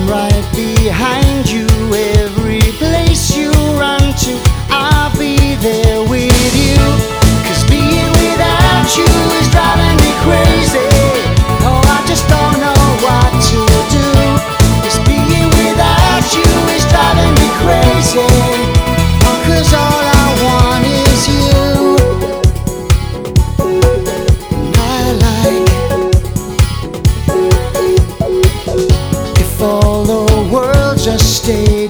right behind you. Every place you run to, I'll be there with you. 'Cause being without you is driving me crazy. Oh, I just don't know what to do. 'Cause being without you is driving me crazy. Oh, 'cause all I want is you. And I like if all the world just stayed